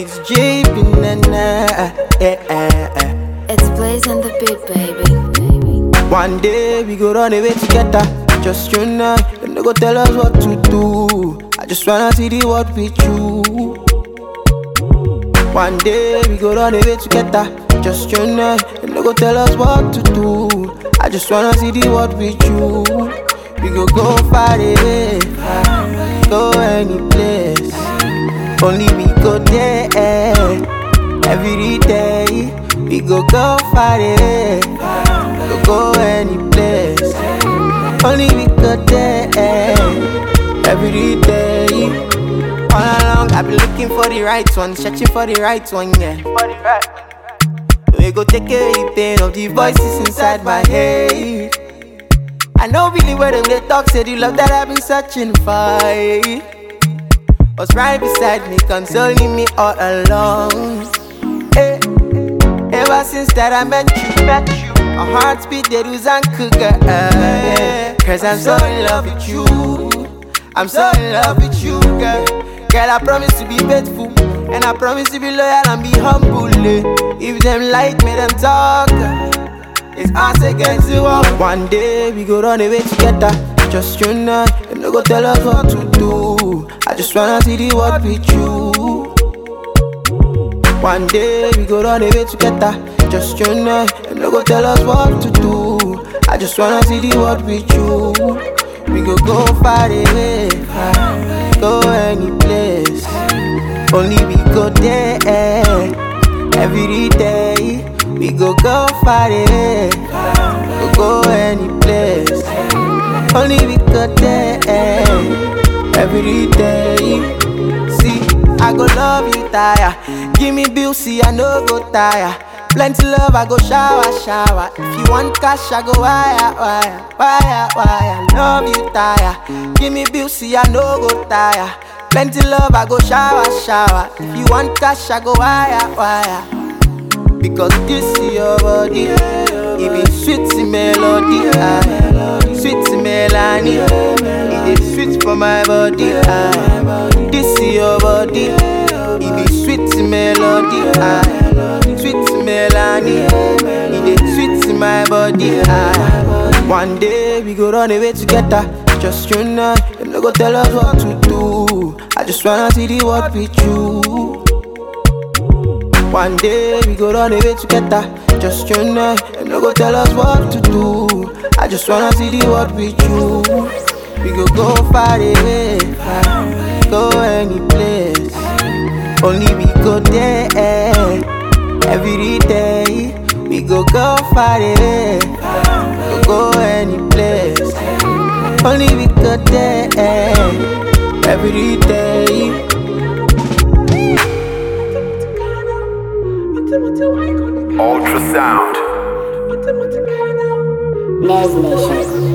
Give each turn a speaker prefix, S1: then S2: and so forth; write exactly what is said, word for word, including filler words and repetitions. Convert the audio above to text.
S1: It's J B Nana, eh, eh, eh.
S2: It's Blaze on the beat, baby.
S1: One day we go run away together, just you and I. Then they go tell us what to do. I just wanna see the world with you. One day we go run away together, just you and I. Then they go tell us what to do. I just wanna see the world with you. We go go far away, go any place. Only we go there every day. We go go far away, go go any place. Only we go there every day. All along I've been looking for the right one, searching for the right one, yeah. We go take a pain of the voices inside my head. I know really where them they talk, say the love that I've been searching for was right beside me, consoling me all along. Hey, ever since that I met you, met you, my heart beat the rules and cougar. Uh, Cause I'm so in love with you, I'm so in love with you, girl. Girl, I promise to be faithful, and I promise to be loyal and be humble. Eh. If them like me, them talk. It's us against the world. One day we go run away together, just you and I. Them no go tell us what to do. I just wanna see the world with you. One day we go run away together, just you and I. Them no go tell us what to do. I just wanna see the world with you. We go go far away, go any place. Only we go there every day. We go go far away, go go any place. Only we go there every day. See, I go love you, tire. Give me bills, see, I no go tire. Plenty love, I go shower, shower. If you want cash, I go wire, wire, wire, wire. Love you, tire. Give me bills, see, I no go tire. Plenty love, I go shower, shower. If you want cash, I go wire, wire. Because this is your body, it be sweet melody, ah. Sweet melody, it is sweet for my body, ah. This is your body, it be sweet melody, ah. Sweet melody, it is sweet in my body, ah. One day we go run away together, just you and I. Them no go tell us what to do. I just wanna see the world with you. One day we go run away together, just you and I. Them no go tell us what to do. I just wanna see the world with you. We go go far away, go any place. Only we go there every day. We go go far away, go go any place. Only we go there every day.
S3: Ultrasound.
S2: Nez Nation.